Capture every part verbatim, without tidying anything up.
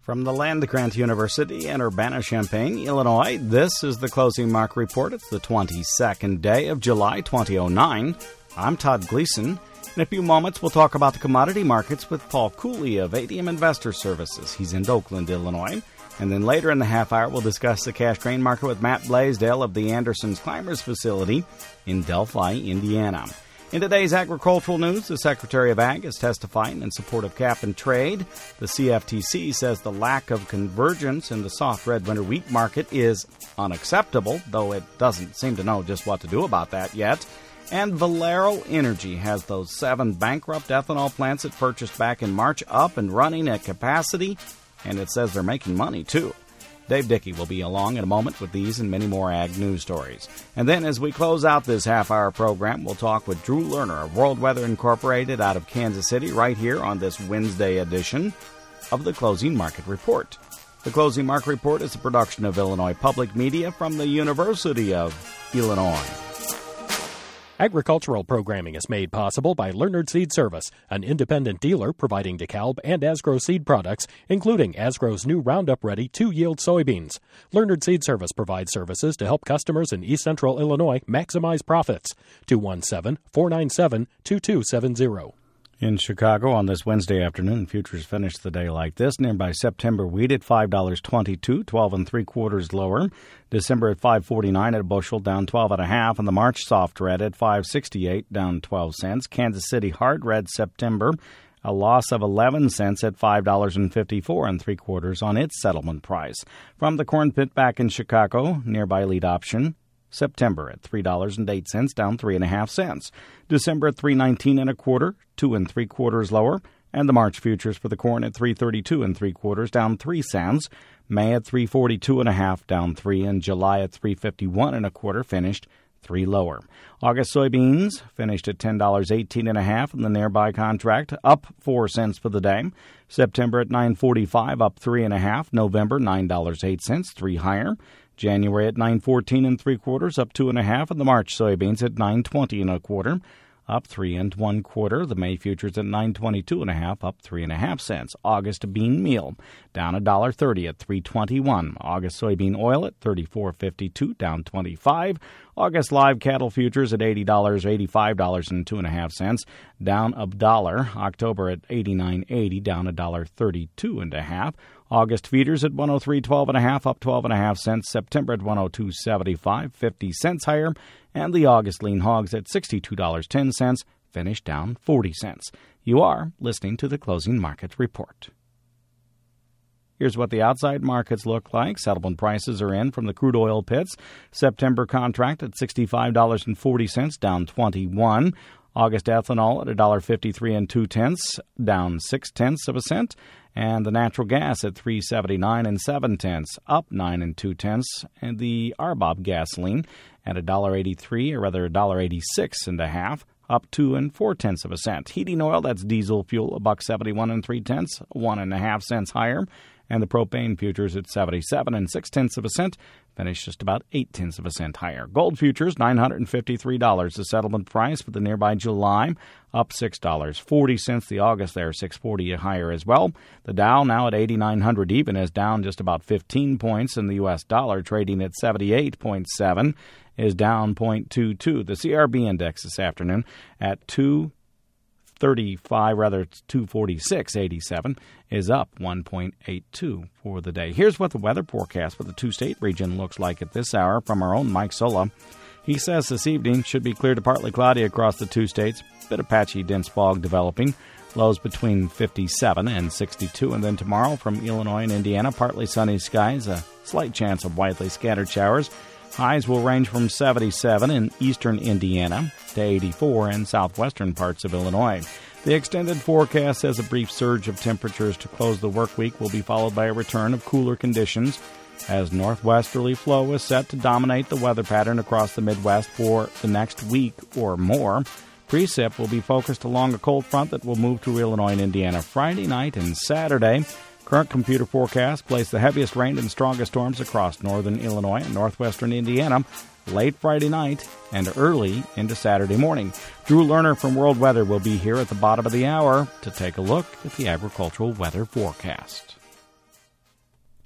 From the Land-Grant University in Urbana-Champaign, Illinois, this is the Closing Market Report. It's the twenty-second day of July, twenty oh nine. I'm Todd Gleason. In a few moments, we'll talk about the commodity markets with Paul Cooley of A D M Investor Services. He's in Oakland, Illinois. And then later in the half hour, we'll discuss the cash grain market with Matt Blaisdell of the Anderson's Climbers facility in Delphi, Indiana. In today's agricultural news, the Secretary of Ag is testifying in support of cap and trade. The C F T C says the lack of convergence in the soft red winter wheat market is unacceptable, though it doesn't seem to know just what to do about that yet. And Valero Energy has those seven bankrupt ethanol plants it purchased back in March up and running at capacity, and it says they're making money, too. Dave Dickey will be along in a moment with these and many more ag news stories. And then as we close out this half-hour program, we'll talk with Drew Lerner of World Weather Incorporated out of Kansas City right here on this Wednesday edition of the Closing Market Report. The Closing Market Report is a production of Illinois Public Media from the University of Illinois. Agricultural programming is made possible by Leonard Seed Service, an independent dealer providing DeKalb and Asgrow seed products, including Asgrow's new Roundup Ready two-yield soybeans. Leonard Seed Service provides services to help customers in East Central Illinois maximize profits. two one seven, four nine seven, two two seven zero. In Chicago on this Wednesday afternoon, futures finished the day like this. Nearby September wheat at five dollars and twenty-two cents, twelve and three quarters lower. December at five forty-nine at a bushel, down twelve and a half. And the March soft red at five sixty-eight, down twelve cents. Kansas City hard red September, a loss of eleven cents at five dollars and fifty-four and three quarters on its settlement price. From the corn pit back in Chicago, nearby lead option, September at three dollars and eight cents, down three and a half cents. December at three nineteen and a quarter, two and three quarters lower, and the March futures for the corn at three thirty-two and three quarters, down three cents. May at three forty-two and a half, down three, and July at three fifty-one and a quarter, finished three lower. August soybeans finished at ten dollars and eighteen and a half, and the nearby contract up four cents for the day. September at nine forty-five, up three and a half. November nine dollars and eight cents, three higher. January at nine fourteen and three quarters, up two and a half, and the March soybeans at nine twenty and a quarter, up three and one quarter. The May futures at nine twenty-two and a half, up three and a half cents. August bean meal down a dollar thirty at three twenty-one. August soybean oil at thirty-four fifty-two, down twenty-five. August live cattle futures at eighty dollars, eighty-five dollars and two and a half cents, down a dollar. October at eighty-nine eighty, down a dollar thirty-two and a half. August feeders at one oh three twelve and a half, up twelve and a half cents. September at one oh two seventy-five, fifty cents higher, and the August lean hogs at sixty-two dollars and ten cents, finished down forty cents. You are listening to the Closing Market Report. Here's what the outside markets look like. Settlement prices are in from the crude oil pits. September contract at sixty-five dollars and forty cents, down twenty-one. August ethanol at one dollar fifty-three and two tenths, down six tenths of a cent. And the natural gas at three seventy-nine and seven tenths, up nine and two tenths. And the R B O B gasoline at one dollar eighty-three, or rather one dollar eighty-six and a half, up two and four tenths of a cent. Heating oil, that's diesel fuel, a buck seventy-one and three tenths, one and a half cents higher. And the propane futures at seventy-seven and six tenths of a cent, finished just about eight tenths of a cent higher. Gold futures nine hundred fifty-three dollars, the settlement price for the nearby July, up six dollars and forty cents. The August there six forty higher as well. The Dow now at eighty-nine hundred even, is down just about fifteen points, and the U S dollar trading at seventy-eight point seven is down zero point two two. The C R B index this afternoon at two thirty-five, rather it's two forty-six eighty-seven, is up one point eight two for the day. Here's what the weather forecast for the two-state region looks like at this hour from our own Mike Sola. He says this evening should be clear to partly cloudy across the two states. Bit of patchy dense fog developing. Lows between fifty-seven and sixty-two. And then tomorrow from Illinois and Indiana, partly sunny skies, a slight chance of widely scattered showers. Highs will range from seventy-seven in eastern Indiana to eighty-four in southwestern parts of Illinois. The extended forecast says a brief surge of temperatures to close the work week will be followed by a return of cooler conditions as northwesterly flow is set to dominate the weather pattern across the Midwest for the next week or more. Precip will be focused along a cold front that will move to Illinois and Indiana Friday night and Saturday. Current computer forecasts place the heaviest rain and strongest storms across northern Illinois and northwestern Indiana late Friday night and early into Saturday morning. Drew Lerner from World Weather will be here at the bottom of the hour to take a look at the agricultural weather forecast.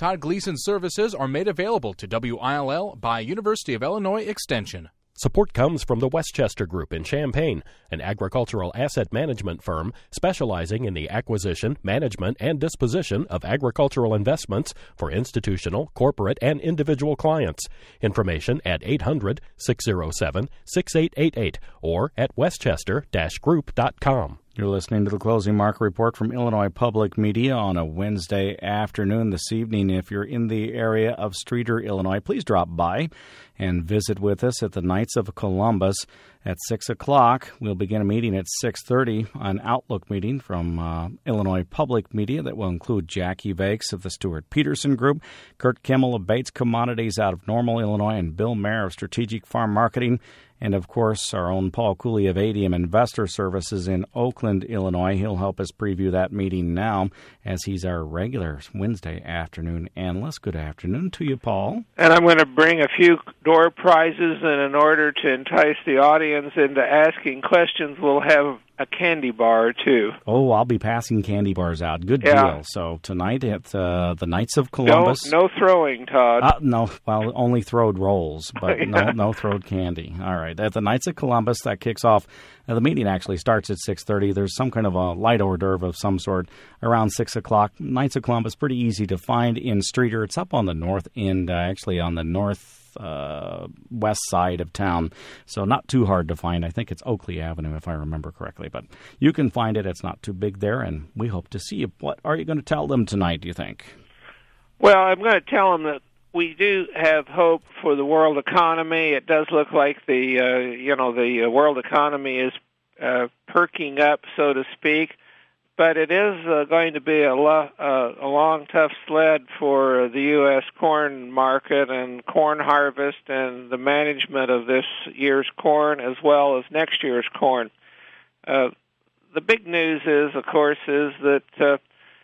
Todd Gleason's services are made available to W I L L by University of Illinois Extension. Support comes from the Westchester Group in Champaign, an agricultural asset management firm specializing in the acquisition, management, and disposition of agricultural investments for institutional, corporate, and individual clients. Information at eight hundred, six oh seven, six eight eight eight or at westchester dash group dot com. You're listening to the Closing Market Report from Illinois Public Media on a Wednesday afternoon. This evening, if you're in the area of Streator, Illinois, please drop by and visit with us at the Knights of Columbus at six o'clock. We'll begin a meeting at six thirty, an Outlook meeting from uh, Illinois Public Media that will include Jackie Vakes of the Stuart Peterson Group, Kurt Kimmel of Bates Commodities out of Normal, Illinois, and Bill Mayer of Strategic Farm Marketing. And, of course, our own Paul Cooley of A D M Investor Services in Oakland, Illinois. He'll help us preview that meeting now as he's our regular Wednesday afternoon analyst. Good afternoon to you, Paul. And I'm going to bring a few door prizes, and in order to entice the audience into asking questions, we'll have a candy bar, too. Oh, I'll be passing candy bars out. Good yeah. deal. So tonight at uh, the Knights of Columbus. No, no throwing, Todd. Uh, no, well, only throwed rolls, but yeah. no no throwed candy. All right. At the Knights of Columbus, that kicks off. Uh, the meeting actually starts at six thirty. There's some kind of a light hors d'oeuvre of some sort around six o'clock. Knights of Columbus, pretty easy to find in Streator. It's up on the north end, uh, actually on the north Uh, west side of town, so not too hard to find. I think it's Oakley Avenue, if I remember correctly, but you can find it. It's not too big there, and we hope to see you. What are you going to tell them tonight, do you think? Well, I'm going to tell them that we do have hope for the world economy. It does look like the, uh, you know, the world economy is uh, perking up, so to speak. But it is uh, going to be a, lo- uh, a long, tough sled for the U S corn market and corn harvest and the management of this year's corn as well as next year's corn. Uh, the big news is, of course, is that, uh,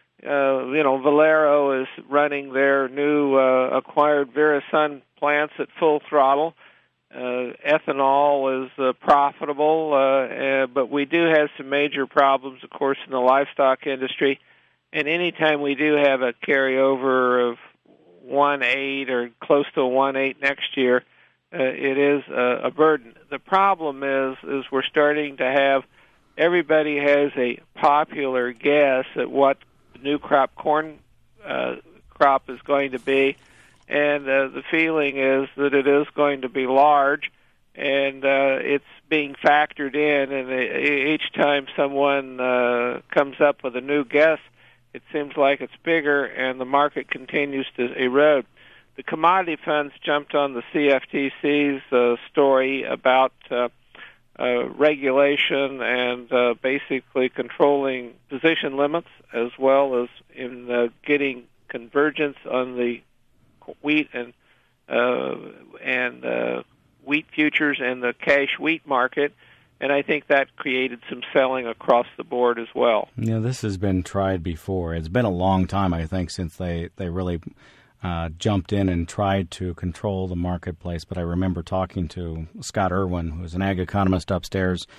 uh, you know, Valero is running their new uh, acquired Verasun plants at full throttle. Uh, ethanol is uh, profitable, uh, uh, but we do have some major problems, of course, in the livestock industry. And anytime we do have a carryover of one eight or close to a one eight next year, uh, it is a, a burden. The problem is, is we're starting to have everybody has a popular guess at what the new crop corn uh, crop is going to be. And uh, the feeling is that it is going to be large, and uh, it's being factored in. And each time someone uh, comes up with a new guess, it seems like it's bigger, and the market continues to erode. The commodity funds jumped on the C F T C's uh, story about uh, uh, regulation and uh, basically controlling position limits, as well as in uh, getting convergence on the wheat and uh, and uh, wheat futures and the cash wheat market, and I think that created some selling across the board as well. Yeah, this has been tried before. It's been a long time, I think, since they they really uh, jumped in and tried to control the marketplace. But I remember talking to Scott Irwin, who's an ag economist upstairs,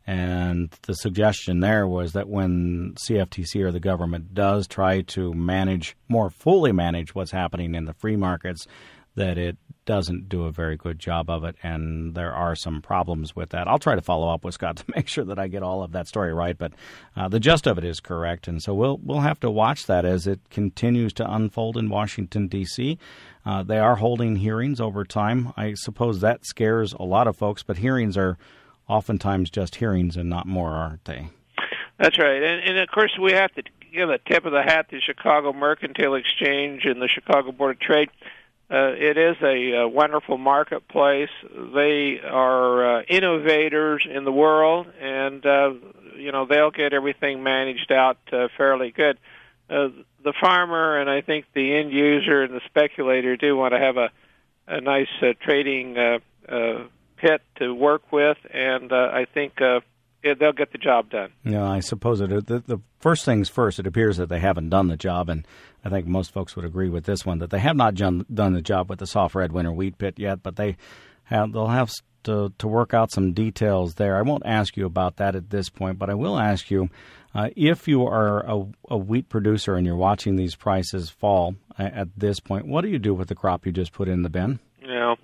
and the suggestion there was that when C F T C or the government does try to manage, more fully manage what's happening in the free markets, that it doesn't do a very good job of it, and there are some problems with that. I'll try to follow up with Scott to make sure that I get all of that story right, but uh, the gist of it is correct, and so we'll we'll have to watch that as it continues to unfold in Washington, D C Uh, they are holding hearings over time. I suppose that scares a lot of folks, but hearings are oftentimes just hearings and not more, aren't they? That's right. And, and, of course, we have to give a tip of the hat to Chicago Mercantile Exchange and the Chicago Board of Trade. Uh, it is a, a wonderful marketplace. They are uh, innovators in the world, and, uh, you know, they'll get everything managed out uh, fairly good. Uh, the farmer and I think the end user and the speculator do want to have a, a nice uh, trading uh, uh pit to work with, and uh, I think uh, it, they'll get the job done. Yeah, I suppose it. The, the first things first, it appears that they haven't done the job, and I think most folks would agree with this one, that they have not done, done the job with the soft red winter wheat pit yet, but they have, they'll have to, to work out some details there. I won't ask you about that at this point, but I will ask you, Uh, if you are a, a wheat producer and you're watching these prices fall at this point, what do you do with the crop you just put in the bin? You know,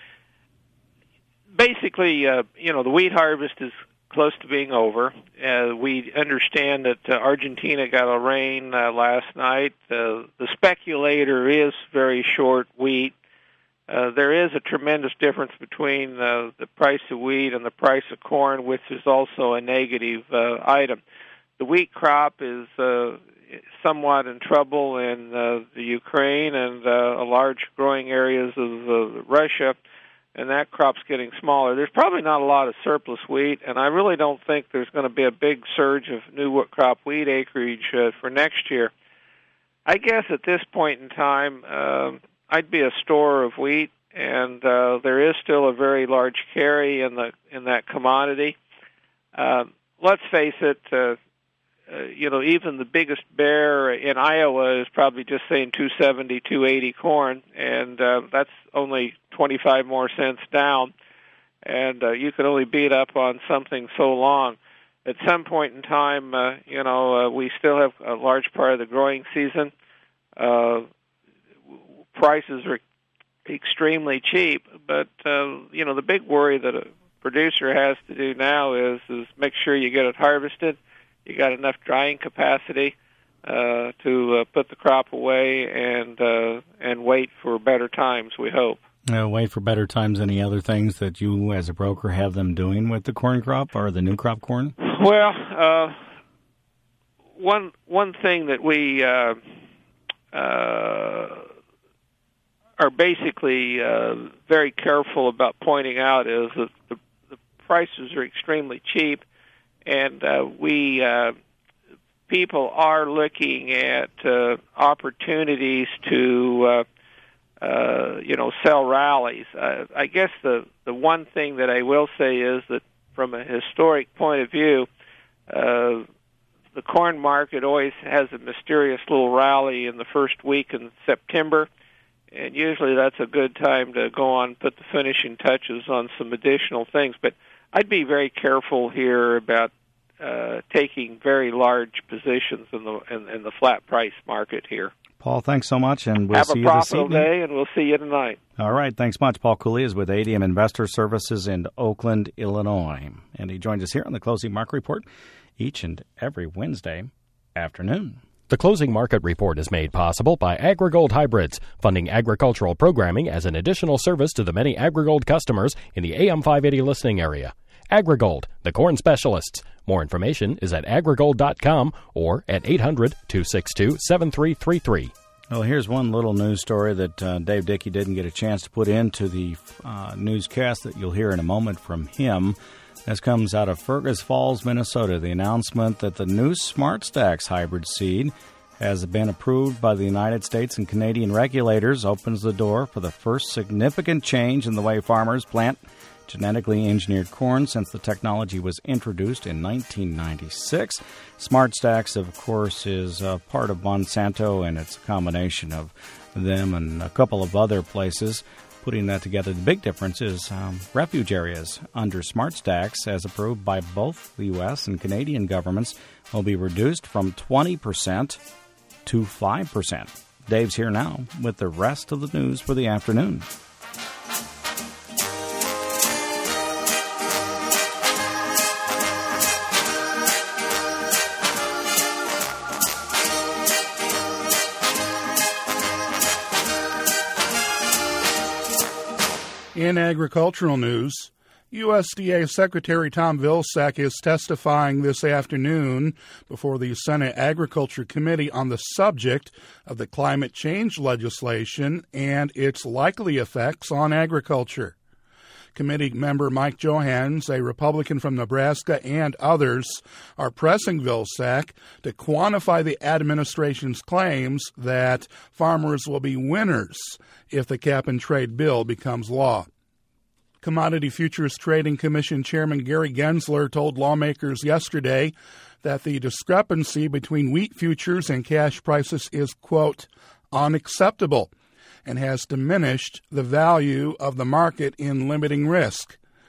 basically, uh, you know, the wheat harvest is close to being over. Uh, we understand that uh, Argentina got a rain uh, last night. Uh, the speculator is very short wheat. Uh, there is a tremendous difference between uh, the price of wheat and the price of corn, which is also a negative uh, item. The wheat crop is uh, somewhat in trouble in uh, the Ukraine and uh, large growing areas of uh, Russia, and that crop's getting smaller. There's probably not a lot of surplus wheat, and I really don't think there's going to be a big surge of new crop wheat acreage uh, for next year. I guess at this point in time, um, I'd be a store of wheat, and uh, there is still a very large carry in the in that commodity. Uh, let's face it, uh, uh, you know, even the biggest bear in Iowa is probably just saying two seventy, two eighty corn, and uh, that's only twenty-five more cents down, and uh, you can only beat up on something so long. At some point in time, uh, you know, uh, we still have a large part of the growing season. Uh, prices are extremely cheap, but, uh, you know, the big worry that a producer has to do now is, is make sure you get it harvested, you got enough drying capacity uh, to uh, put the crop away and uh, and wait for better times, we hope. Uh, wait for better times. Any other things that you as a broker have them doing with the corn crop or the new crop corn? Well, uh, one one thing that we uh, uh, are basically uh, very careful about pointing out is that the, the prices are extremely cheap, and uh, we uh, people are looking at uh, opportunities to uh, uh, you know sell rallies. Uh, I guess the the one thing that I will say is that from a historic point of view, uh, the corn market always has a mysterious little rally in the first week in September. And usually that's a good time to go on and put the finishing touches on some additional things. But I'd be very careful here about uh, taking very large positions in the in, in the flat price market here. Paul, thanks so much, and we'll Have see a you this profitable evening. day, and we'll see you tonight. All right, thanks much. Paul Cooley is with A D M Investor Services in Oakland, Illinois, and he joins us here on the Closing Market Report each and every Wednesday afternoon. The Closing Market Report is made possible by AgriGold Hybrids, funding agricultural programming as an additional service to the many AgriGold customers in the A M five eighty listening area. AgriGold, the corn specialists. More information is at agrigold dot com or at eight hundred, two six two, seven three three three. Well, here's one little news story that uh, Dave Dickey didn't get a chance to put into the uh, newscast that you'll hear in a moment from him. This comes out of Fergus Falls, Minnesota. The announcement that the new SmartStax hybrid seed has been approved by the United States and Canadian regulators opens the door for the first significant change in the way farmers plant genetically engineered corn since the technology was introduced in nineteen ninety-six. SmartStax, of course, is uh, part of Monsanto, and it's a combination of them and a couple of other places putting that together. The big difference is um, refuge areas under SmartStax, as approved by both the U S and Canadian governments, will be reduced from twenty percent to five percent. Dave's here now with the rest of the news for the afternoon. In agricultural news, U S D A Secretary Tom Vilsack is testifying this afternoon before the Senate Agriculture Committee on the subject of the climate change legislation and its likely effects on agriculture. Committee member Mike Johans, a Republican from Nebraska, and others are pressing Vilsack to quantify the administration's claims that farmers will be winners if the cap-and-trade bill becomes law. Commodity Futures Trading Commission Chairman Gary Gensler told lawmakers yesterday that the discrepancy between wheat futures and cash prices is, quote, unacceptable, and has diminished the value of the market in limiting risk.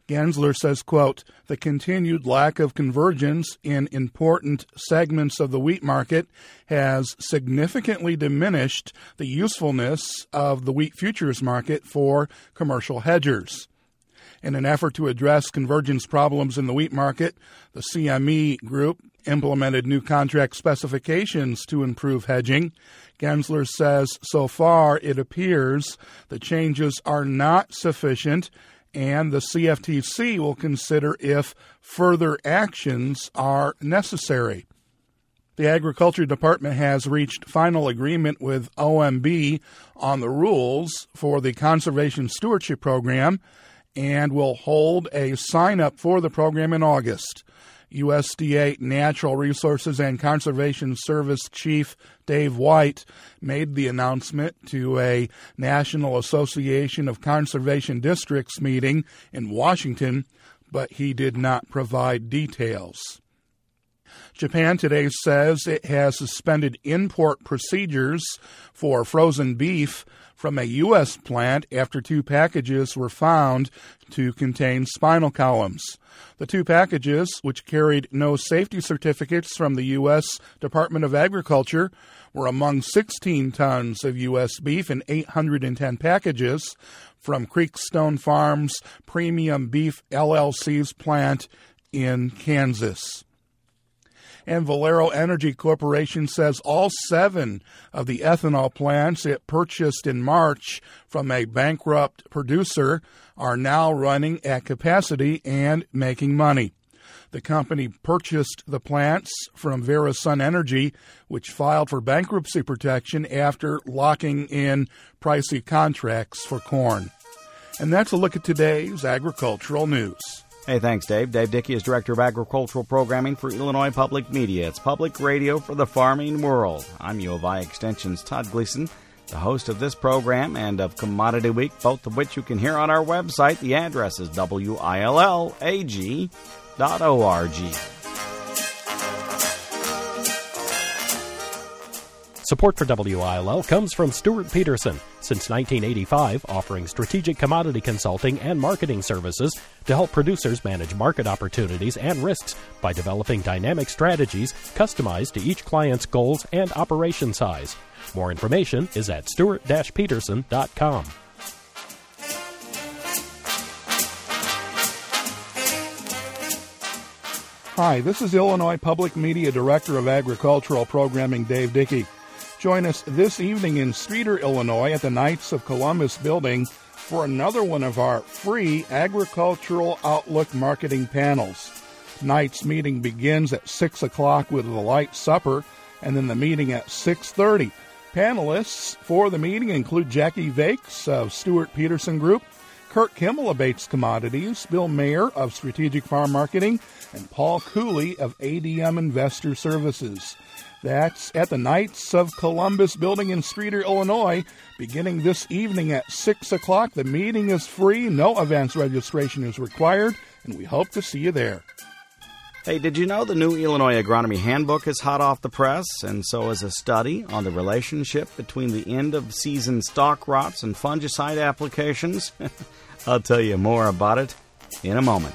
Gensler says, quote, the continued lack of convergence in important segments of the wheat market has significantly diminished the usefulness of the wheat futures market for commercial hedgers. In an effort to address convergence problems in the wheat market, the C M E Group implemented new contract specifications to improve hedging. Gensler says so far it appears the changes are not sufficient, and the C F T C will consider if further actions are necessary. The Agriculture Department has reached final agreement with O M B on the rules for the Conservation Stewardship Program and will hold a sign-up for the program in August. U S D A Natural Resources and Conservation Service Chief Dave White made the announcement to a National Association of Conservation Districts meeting in Washington, but he did not provide details. Japan today says it has suspended import procedures for frozen beef from a U S plant after two packages were found to contain spinal columns. The two packages, which carried no safety certificates from the U S Department of Agriculture, were among sixteen tons of U S beef and eight hundred ten packages from Creekstone Farms Premium Beef L L C's plant in Kansas. And Valero Energy Corporation says all seven of the ethanol plants it purchased in March from a bankrupt producer are now running at capacity and making money. The company purchased the plants from VeraSun Energy, which filed for bankruptcy protection after locking in pricey contracts for corn. And that's a look at today's agricultural news. Hey, thanks, Dave. Dave Dickey is Director of Agricultural Programming for Illinois Public Media. It's public radio for the farming world. I'm U of I Extension's Todd Gleason, the host of this program and of Commodity Week, both of which you can hear on our website. The address is W I L L A G dot org. Support for W I L L comes from Stuart Peterson, since nineteen eighty-five, offering strategic commodity consulting and marketing services to help producers manage market opportunities and risks by developing dynamic strategies customized to each client's goals and operation size. More information is at stuart dash peterson dot com. Hi, this is Illinois Public Media Director of Agricultural Programming, Dave Dickey. Join us this evening in Streator, Illinois at the Knights of Columbus building for another one of our free Agricultural Outlook marketing panels. Tonight's meeting begins at six o'clock with a light supper, and then the meeting at six thirty. Panelists for the meeting include Jackie Vakes of Stuart Peterson Group, Kurt Kimmel of Bates Commodities, Bill Mayer of Strategic Farm Marketing, and Paul Cooley of A D M Investor Services. That's at the Knights of Columbus building in Streator, Illinois, beginning this evening at six o'clock. The meeting is free, no advance registration is required, and we hope to see you there. Hey, did you know the new Illinois Agronomy Handbook is hot off the press, and so is a study on the relationship between the end-of-season stalk rots and fungicide applications? I'll tell you more about it in a moment.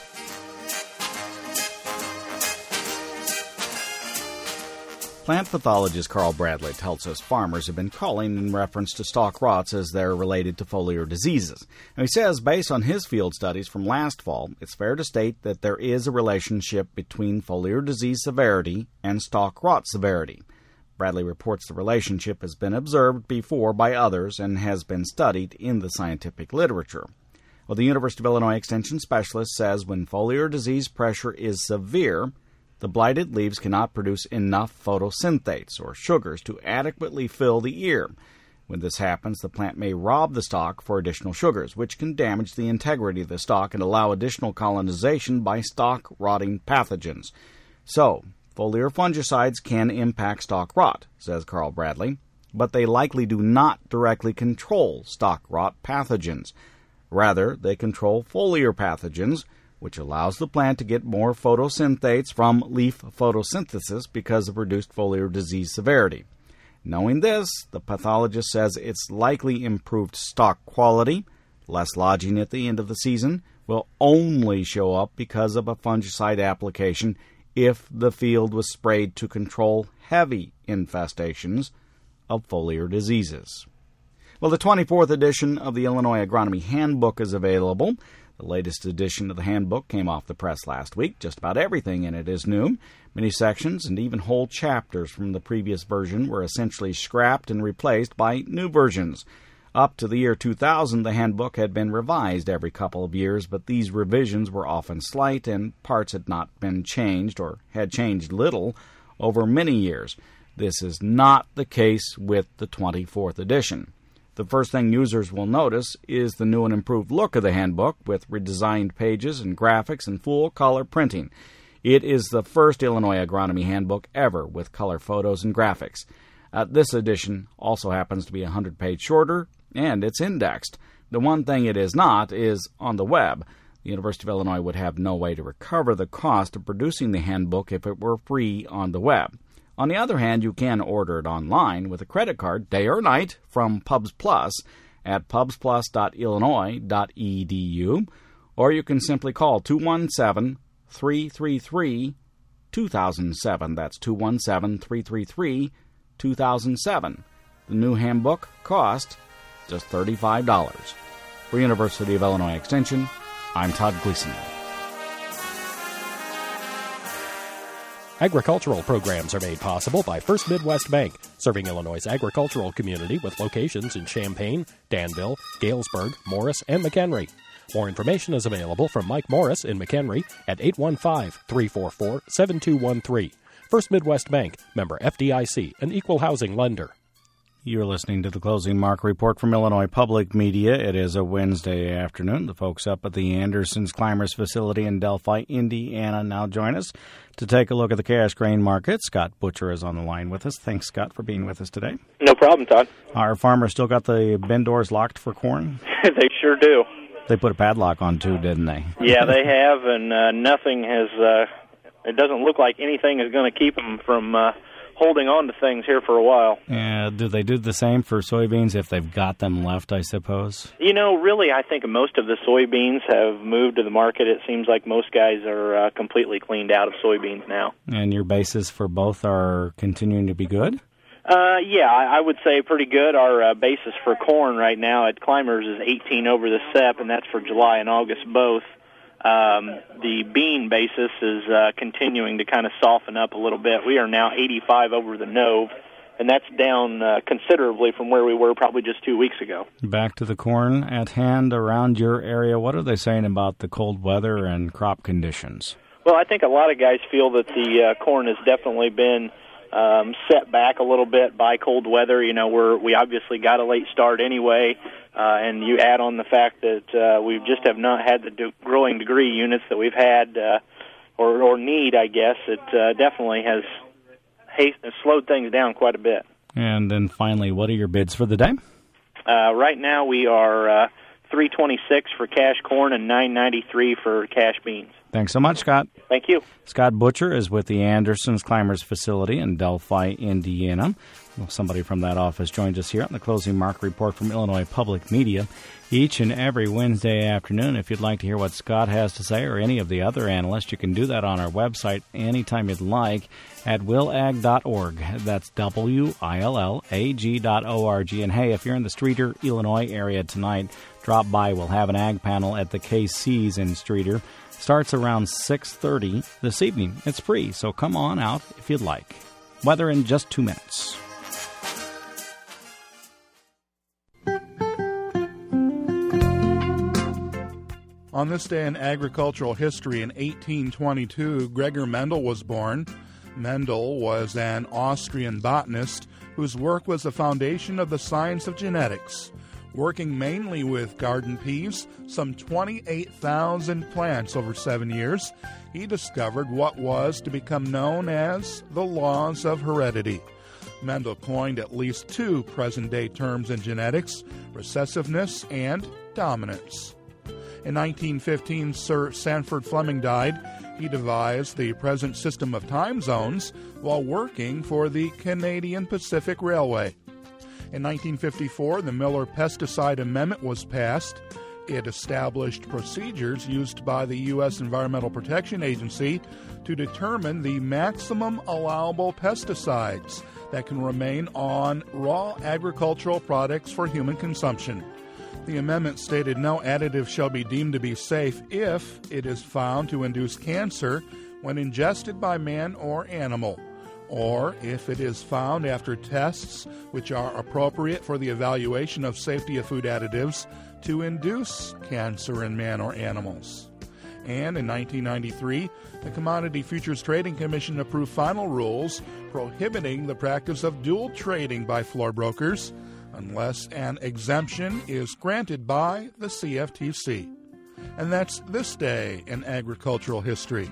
Plant pathologist Carl Bradley tells us farmers have been calling in reference to stalk rots as they're related to foliar diseases. Now, he says, based on his field studies from last fall, it's fair to state that there is a relationship between foliar disease severity and stalk rot severity. Bradley reports the relationship has been observed before by others and has been studied in the scientific literature. Well, the University of Illinois Extension specialist says when foliar disease pressure is severe, the blighted leaves cannot produce enough photosynthates, or sugars, to adequately fill the ear. When this happens, the plant may rob the stalk for additional sugars, which can damage the integrity of the stalk and allow additional colonization by stalk-rotting pathogens. So, foliar fungicides can impact stalk rot, says Carl Bradley, but they likely do not directly control stalk rot pathogens. Rather, they control foliar pathogens, which allows the plant to get more photosynthates from leaf photosynthesis because of reduced foliar disease severity. Knowing this, the pathologist says it's likely improved stalk quality, less lodging at the end of the season, will only show up because of a fungicide application if the field was sprayed to control heavy infestations of foliar diseases. Well, the twenty-fourth edition of the Illinois Agronomy Handbook is available. The latest edition of the handbook came off the press last week. Just about everything in it is new. Many sections and even whole chapters from the previous version were essentially scrapped and replaced by new versions. Up to the year two thousand, the handbook had been revised every couple of years, but these revisions were often slight and parts had not been changed or had changed little over many years. This is not the case with the twenty-fourth edition. The first thing users will notice is the new and improved look of the handbook with redesigned pages and graphics and full-color printing. It is the first Illinois Agronomy Handbook ever with color photos and graphics. Uh, this edition also happens to be one hundred pages shorter, and it's indexed. The one thing it is not is on the web. The University of Illinois would have no way to recover the cost of producing the handbook if it were free on the web. On the other hand, you can order it online with a credit card, day or night, from Pubs Plus at pubs plus dot illinois dot e d u, or you can simply call two one seven, three three three, two thousand seven. That's two one seven, three three three, two thousand seven. The new handbook cost just thirty-five dollars. For University of Illinois Extension, I'm Todd Gleason. Agricultural programs are made possible by First Midwest Bank, serving Illinois' agricultural community with locations in Champaign, Danville, Galesburg, Morris, and McHenry. More information is available from Mike Morris in McHenry at eight one five, three four four, seven two one three. First Midwest Bank, member F D I C, an equal housing lender. You're listening to the Closing Market Report from Illinois Public Media. It is a Wednesday afternoon. The folks up at the Andersons Climbers facility in Delphi, Indiana, now join us to take a look at the cash grain market. Scott Butcher is on the line with us. Thanks, Scott, for being with us today. No problem, Todd. Our farmers still got the bin doors locked for corn? They sure do. They put a padlock on, too, didn't they? Yeah, they have, and uh, nothing has, uh, it doesn't look like anything is going to keep them from uh, holding on to things here for a while. Yeah, do they do the same for soybeans if they've got them left, I suppose? You know, really, I think most of the soybeans have moved to the market. It seems like most guys are uh, completely cleaned out of soybeans now. And your bases for both are continuing to be good? Uh, yeah, I, I would say pretty good. Our uh, basis for corn right now at Climbers is eighteen over the S E P, and that's for July and August both. Um, the bean basis is uh, continuing to kind of soften up a little bit. We are now eighty-five over the N O V, and that's down uh, considerably from where we were probably just two weeks ago. Back to the corn at hand around your area. What are they saying about the cold weather and crop conditions? Well, I think a lot of guys feel that the uh, corn has definitely been um, set back a little bit by cold weather. You know, we're, we obviously got a late start anyway. Uh, and you add on the fact that uh, we just have not had the de- growing degree units that we've had, uh, or, or need, I guess. It uh, definitely has haste- slowed things down quite a bit. And then finally, what are your bids for the day? Uh, right now we are uh, three twenty-six for cash corn and nine ninety-three for cash beans. Thanks so much, Scott. Thank you. Scott Butcher is with the Andersons Climbers facility in Delphi, Indiana. Well, somebody from that office joins us here on the Closing Market Report from Illinois Public Media each and every Wednesday afternoon. If you'd like to hear what Scott has to say or any of the other analysts, you can do that on our website anytime you'd like at willag dot org. That's W I L L A G dot O R G. And hey, if you're in the Streeter, Illinois area tonight, drop by. We'll have an ag panel at the K C's in Streeter. Starts around six thirty this evening. It's free, so come on out if you'd like. Weather in just two minutes. On this day in agricultural history in eighteen twenty-two, Gregor Mendel was born. Mendel was an Austrian botanist whose work was the foundation of the science of genetics. Working mainly with garden peas, some twenty-eight thousand plants over seven years, he discovered what was to become known as the laws of heredity. Mendel coined at least two present-day terms in genetics, recessiveness and dominance. In nineteen fifteen, Sir Sanford Fleming died. He devised the present system of time zones while working for the Canadian Pacific Railway. In nineteen fifty-four, the Miller Pesticide Amendment was passed. it established procedures used by the U S Environmental Protection Agency to determine the maximum allowable pesticides that can remain on raw agricultural products for human consumption. The amendment stated no additive shall be deemed to be safe if it is found to induce cancer when ingested by man or animal, or if it is found after tests which are appropriate for the evaluation of safety of food additives to induce cancer in man or animals. And in nineteen ninety-three, the Commodity Futures Trading Commission approved final rules prohibiting the practice of dual trading by floor brokers unless an exemption is granted by the C F T C. And that's this day in agricultural history.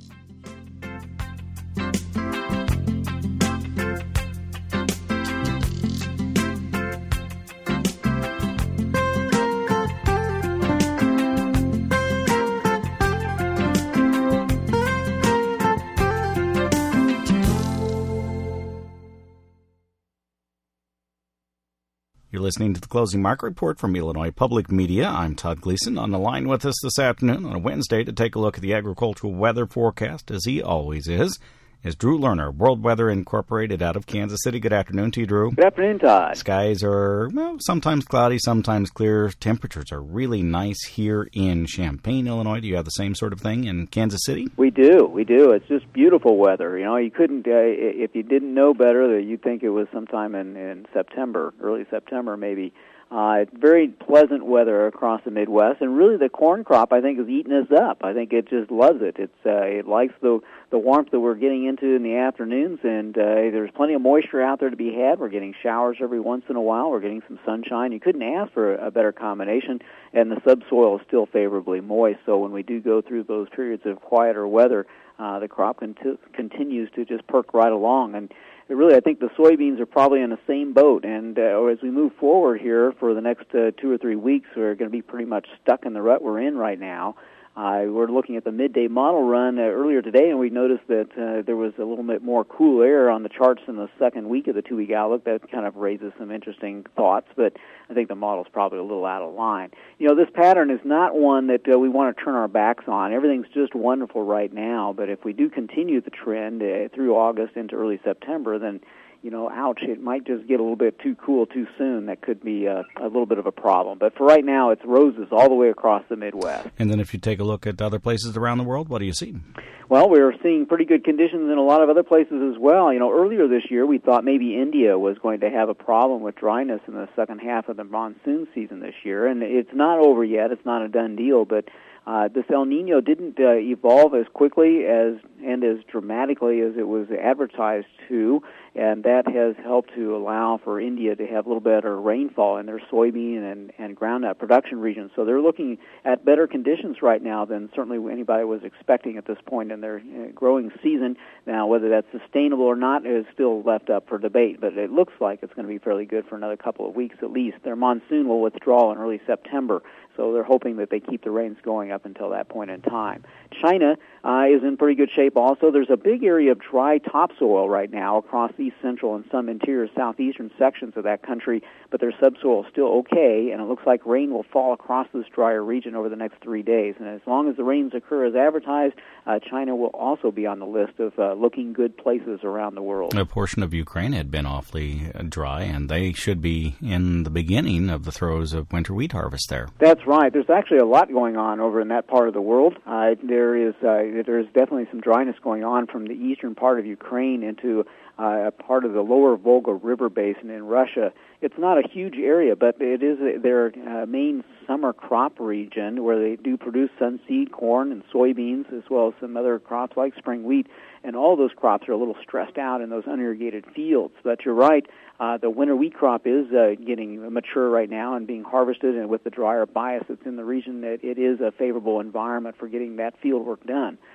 You're listening to the Closing Market Report from Illinois Public Media. I'm Todd Gleason. On the line with us this afternoon on a Wednesday to take a look at the agricultural weather forecast, as he always is, is Drew Lerner, World Weather Incorporated out of Kansas City. Good afternoon to you, Drew. Good afternoon, Todd. Skies are, well, sometimes cloudy, sometimes clear. Temperatures are really nice here in Champaign, Illinois. Do you have the same sort of thing in Kansas City? We do. We do. It's just beautiful weather. You know, you couldn't, uh, if you didn't know better, you'd think it was sometime in, in September, early September maybe. Uh, very pleasant weather across the Midwest, and really the corn crop, I think, is eating us up. I think it just loves it. It's uh, it likes the the warmth that we're getting into in the afternoons, and uh, there's plenty of moisture out there to be had. We're getting showers every once in a while. We're getting some sunshine. You couldn't ask for a better combination, and the subsoil is still favorably moist. So when we do go through those periods of quieter weather, uh, the crop cont- continues to just perk right along. And really, I think the soybeans are probably in the same boat, and uh, as we move forward here for the next uh, two or three weeks, we're going to be pretty much stuck in the rut we're in right now. Uh, we're looking at the midday model run uh, earlier today, and we noticed that uh, there was a little bit more cool air on the charts in the second week of the two-week outlook. That kind of raises some interesting thoughts, but I think the model's probably a little out of line. You know, this pattern is not one that uh, we want to turn our backs on. Everything's just wonderful right now, but if we do continue the trend uh, through August into early September, then you know, ouch, it might just get a little bit too cool too soon. That could be a, a little bit of a problem. But for right now, it's roses all the way across the Midwest. And then if you take a look at other places around the world, what do you see? Well, we're seeing pretty good conditions in a lot of other places as well. You know, earlier this year, we thought maybe India was going to have a problem with dryness in the second half of the monsoon season this year. And it's not over yet. It's not a done deal, but Uh, this El Nino didn't uh, evolve as quickly as and as dramatically as it was advertised to, and that has helped to allow for India to have a little better rainfall in their soybean and, and groundnut production regions. So they're looking at better conditions right now than certainly anybody was expecting at this point in their uh, growing season. Now, whether that's sustainable or not is still left up for debate, but it looks like it's going to be fairly good for another couple of weeks at least. Their monsoon will withdraw in early September, so they're hoping that they keep the rains going up until that point in time. China uh, is in pretty good shape also. There's a big area of dry topsoil right now across east central and some interior southeastern sections of that country, but their subsoil is still okay, and it looks like rain will fall across this drier region over the next three days. And as long as the rains occur as advertised, uh, China will also be on the list of uh, looking good places around the world. A portion of Ukraine had been awfully dry, and they should be in the beginning of the throes of winter wheat harvest there. That's right. There's actually a lot going on over in that part of the world. Uh, there is uh, there's definitely some dryness going on from the eastern part of Ukraine into uh, a part of the lower Volga River basin in Russia. It's not a huge area, but it is a, their uh, main summer crop region where they do produce sunseed, corn, and soybeans, as well as some other crops like spring wheat. And all those crops are a little stressed out in those unirrigated fields. But you're right, uh, the winter wheat crop is uh, getting mature right now and being harvested, and with the drier bias that's in the region, it, it is a favorable environment for getting that field work done.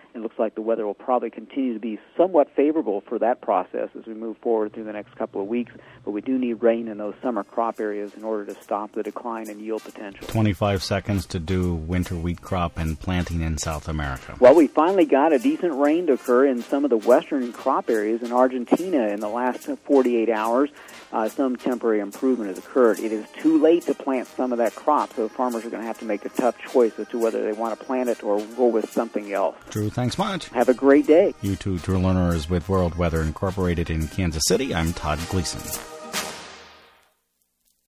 It looks like the weather will probably continue to be somewhat favorable for that process as we move forward through the next couple of weeks, but we do need rain in those summer crop areas in order to stop the decline in yield potential. twenty-five seconds to do winter wheat crop and planting in South America. Well, we finally got a decent rain to occur in some of the western crop areas in Argentina in the last forty-eight hours. Uh, some temporary improvement has occurred. It is too late to plant some of that crop, so farmers are going to have to make a tough choice as to whether they want to plant it or go with something else. Drew, thanks much. Have a great day. You too. Drew Lerner is with World Weather Incorporated in Kansas City. I'm Todd Gleason.